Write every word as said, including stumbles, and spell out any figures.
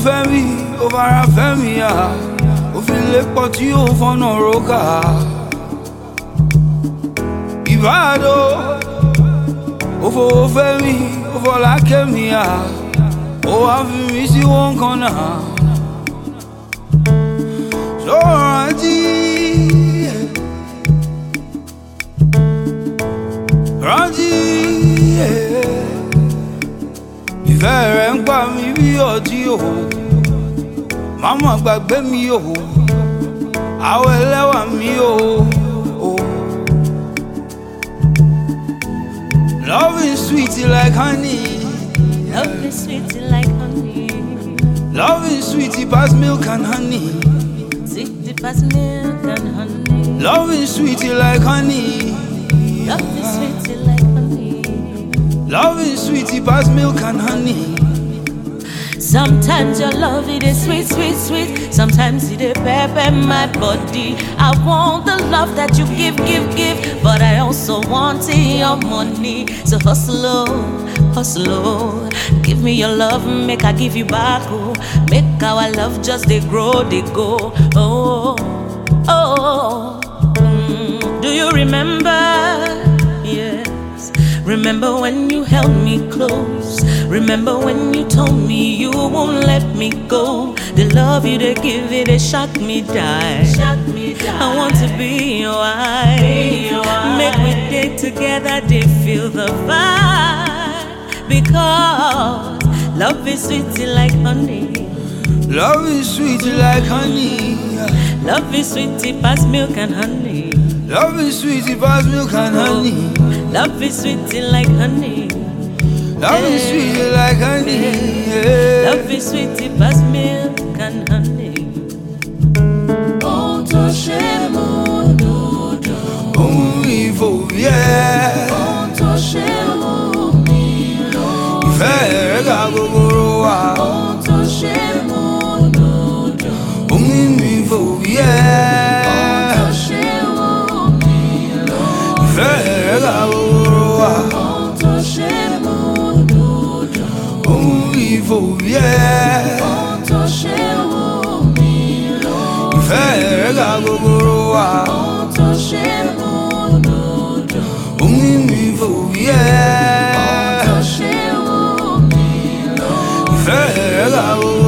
femi, ovara femi ya. O fi le poti o fono roka. Ibado, ovo femi, ovo la kemi ya. O afi mi si won kona. So ranti, ranti. Ìfẹ́ rẹ̀ ń pa mí bí ọtí o, màmá gbàgbé mi o, àwọ̀ ẹlẹ́wà mi o. Love is sweet like honey. Love is sweet like honey. Love is sweet pass milk and honey. Sweet pass milk and honey. Love is sweet like honey. Love is sweet like honey. Love is sweet pass milk and honey. Sometimes your love it is sweet, sweet, sweet. Sometimes it is pepper my body. I want the love that you give, give, give, but I also want your money. So hustle, oh, hustle, oh. Give me your love, make I give you back. Oh, make our love just they grow, they go. Oh, oh. Mm. Do you remember? Yes. Remember when you held me close? Remember when you told me you won't let me go? The love you they give it, they shock me die. Shock me die. I want to be your wife. Make we day together, they feel the vibe. Because love is sweet like honey. Love is sweet like honey. Love is sweet pass milk and honey. Love is sweet pass milk and honey. Love is sweet like honey. Love is sweet like honey. Yeah. Love is sweet pass milk and honey. Ohun tó ṣe mú dúdú. Ohun ìfòyẹ́. Ohun tó ṣe mú mi lójú. Ìfẹ́ rẹ̀ ga gogoro wa. Ohun tó ṣe mú dúdú. Ohun ìfòyẹ́. Ohun tó ṣe mú mi lójú. Ìfẹ́ rẹ̀ ga gogoro wa. Ohun tó ṣe mú dúdú. Ohun ìfòyẹ́. Ohun tó ṣe mú mi lójú. Ìfẹ́ rẹ̀ ga gogoro wa. Ohun tó ṣe mú dúdú. Ohun ìfòyẹ́. Ohun tó ṣe mú mi lójú. Ìfẹ́ rẹ̀ ga gogoro wa.